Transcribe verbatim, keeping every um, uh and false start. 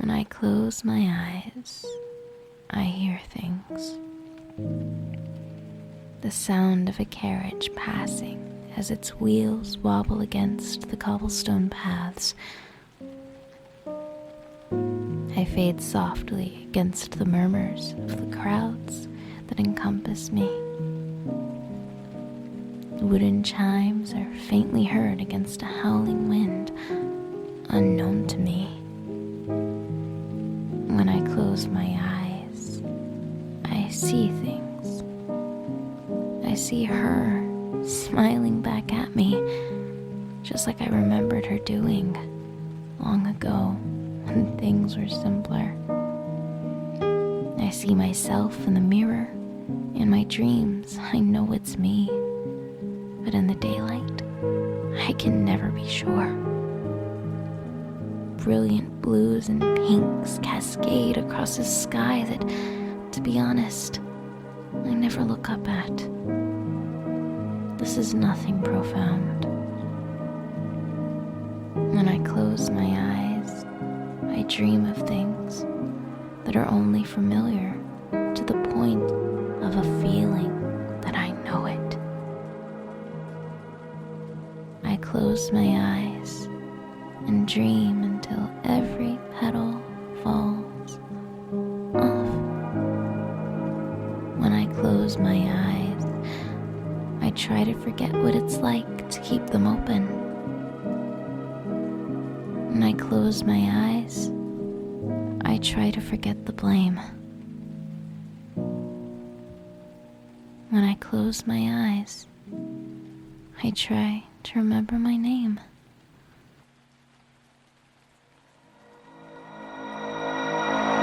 When I close my eyes, I hear things. The sound of a carriage passing as its wheels wobble against the cobblestone paths. I fade softly against the murmurs of the crowds that encompass me. Wooden chimes are faintly heard against a howling wind, unknown to me. When I close my eyes, I see things. I see her smiling back at me, just like I remembered her doing long ago when things were simpler. I see myself in the mirror. In my dreams, I know it's me. But in the daylight, I can never be sure. Brilliant blues and pinks cascade across a sky that, to be honest, I never look up at. This is nothing profound. When I close my eyes, I dream of things that are only familiar to the point of a feeling that I know it. I close my eyes and dream until every petal falls off. When I close my eyes, I try to forget what it's like to keep them open. When I close my eyes, I try to forget the blame. When I close my eyes, I try to remember my name.